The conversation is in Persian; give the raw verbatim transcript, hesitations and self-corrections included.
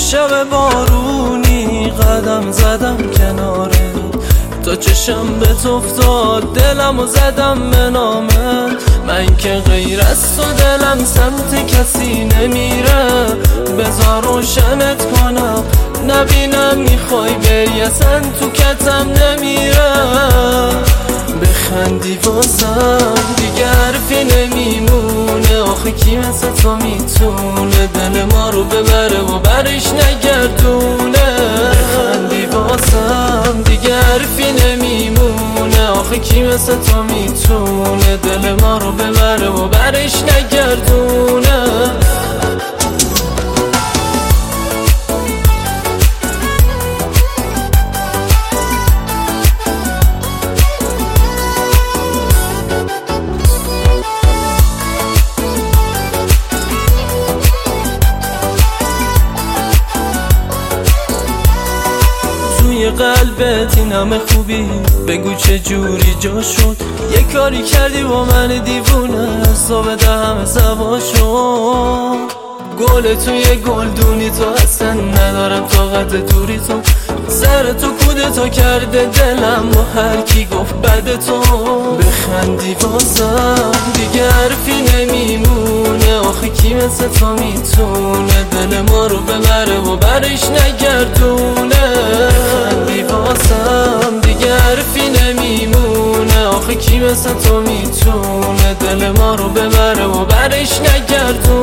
شب بارونی قدم زدم کنارت، تا چشم به تو افتاد دلمو زدم به نامت. من که غیر از تو دلم سمت کسی نمیره، بذار روشنت کنم نبینم میخوای بری اصلا تو کتم نمیره. بخندی واسم دیگه حرفی نمیمونه، آخه کی مثل تو میتونه دل ما رو ببره و برش نگردونه. بخندی واسم دیگه حرفی نمیمونه، آخه کی مثل تو میتونه دل ما رو ببره و برش نگردونه. توی قلبت این همه خوبی بگو چه جوری جا شد، یه کاری کردی با من دیوونه حساب ده همه سوا شد. گل توی گلدونی تو اصلا ندارم طاقت دوری تو، سر تو کودتا کرده دلم و هر کی گفت بعد تو. بخندی واسم دیگه حرفی نمیمونه، آخه کی مثل تو میتونه دل ما رو ببره و برش نگردونه. بخندی واسم دیگه حرفی نمیمونه، آخه کی مثل تو میتونه دل ما رو ببره و برش نگردونه.